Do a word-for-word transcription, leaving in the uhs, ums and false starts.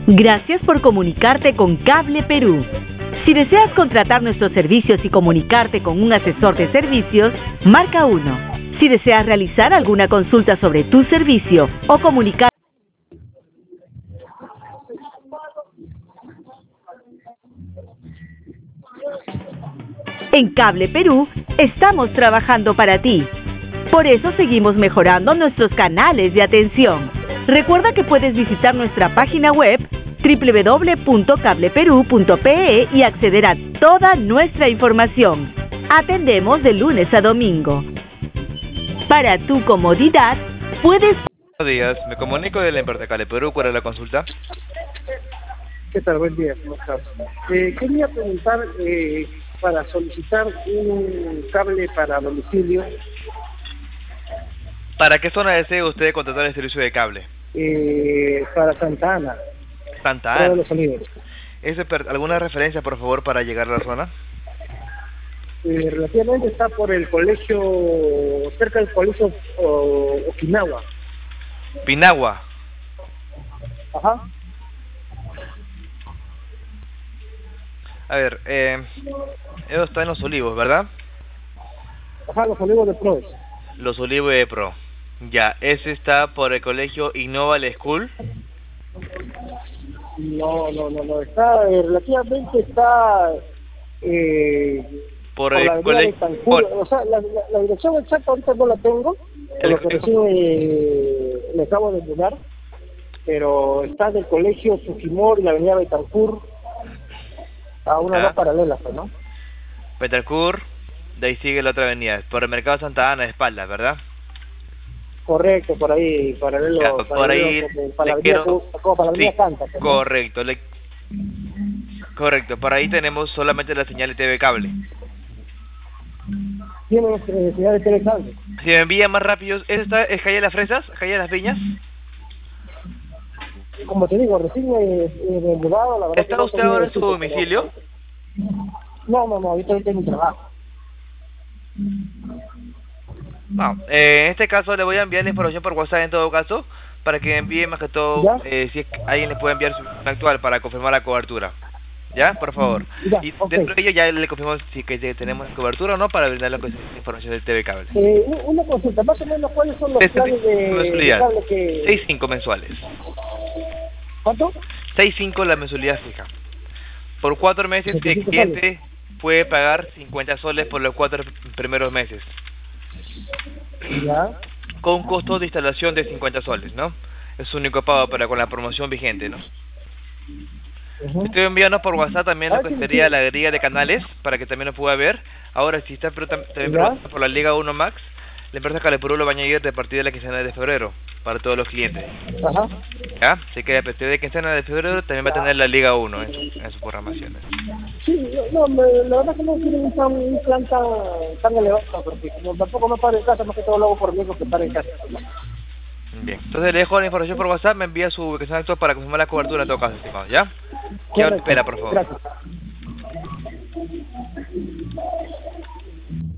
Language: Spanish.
Gracias por comunicarte con Cable Perú. Si deseas contratar nuestros servicios y comunicarte con un asesor de servicios, marca uno. Si deseas realizar alguna consulta sobre tu servicio o comunicar en Cable Perú, estamos trabajando para ti. Por eso seguimos mejorando nuestros canales de atención. Recuerda que puedes visitar nuestra página web doble u doble u doble u punto cable perú punto pe e y acceder a toda nuestra información. Atendemos de lunes a domingo. Para tu comodidad, puedes... Buenos días, me comunico de la empresa Cable Perú. ¿Cuál es la consulta? ¿Qué tal? Buen día, ¿cómo estás? Eh, quería preguntar eh, para solicitar un cable para domicilio. ¿Para qué zona desea usted contratar el servicio de cable? Eh, para Santa Ana. Santa Todos Ana. los Olivos. ¿Ese per- ¿Alguna referencia, por favor, para llegar a la zona? Eh, relativamente está por el colegio, cerca del colegio o, Okinawa. Pinagua. Ajá. A ver, eh, eso está en Los Olivos, ¿verdad? Ajá, los Olivos de Pros. Los Olivos de Pro. Ya, ese está por el colegio Innova School. No, no, no, no, está, eh, relativamente está eh, Por por el la avenida colegio... Betancur. O sea, la, la, la dirección exacta ahorita no la tengo, por lo que recién eh, me acabo de mudar, pero está del colegio Fujimori y la avenida Betancur a unas Ya. dos paralelas, pues, ¿no? Betancourt, de ahí sigue la otra avenida. Por el mercado Santa Ana de espaldas, ¿verdad? Correcto, por ahí, paralelo, Ya, por paralelo, ahí como para la le avenida, quiero... como para la avenida Sí, Canta, pues, ¿no? correcto. Le... Correcto, por ahí tenemos solamente la señal de T V cable. Tiene eh, ciudad de Telecable. Si me envía más rápido, ¿esa está, es calle de las Fresas? ¿Calle de las Viñas? Como te digo, recién eh, eh, me he mudado, la verdad. ¿Está que no usted tenía ahora en su sitio, domicilio? pero- No, no, no, ahorita estoy en mi trabajo. No, eh, en este caso le voy a enviar la información por WhatsApp en todo caso, para que envíe más que todo, ¿Ya? eh, si es que alguien le puede enviar su información actual para confirmar la cobertura. ¿Ya? Por favor. Ya, Y ok. dentro de ello ya le confirmamos si que que tenemos cobertura o no para brindar lo que es la información del T V cable. Eh, u- una consulta, más o menos, ¿cuáles son los Este planes de, de mensualidad. cable que...? seis cinco mensuales. ¿Cuánto? seis cinco la mensualidad fija. Por cuatro meses el setenta y cinco cliente puede pagar cincuenta soles por los cuatro primeros meses, Ya. con costo de instalación de cincuenta soles, ¿no? Es su único pago para con la promoción vigente, ¿no? Ujú. Estoy enviando por WhatsApp también lo Ah, que sí, sería sí. la grilla de canales para que también lo pueda ver. Ahora, si está pero tam- también Ya. preguntando por la Liga uno Max, la empresa Cable Perú lo va a añadir de partir de la quincena de febrero para todos los clientes. Ajá. ¿Ya? Así que a partir de quincena de febrero también va a tener la Liga uno en, su- en sus programaciones. Sí, no, no, me- la verdad que no quiero un plan, un plan tan, tan elevado, porque como tampoco me paro en casa, más que todo lo hago por mí, porque paro en casa. Bien, entonces le dejo la información por WhatsApp, me envía su ubicación actual para confirmar la cobertura en todo caso, estimado, ¿ya? Quedo en Correcto. espera, por favor. Gracias.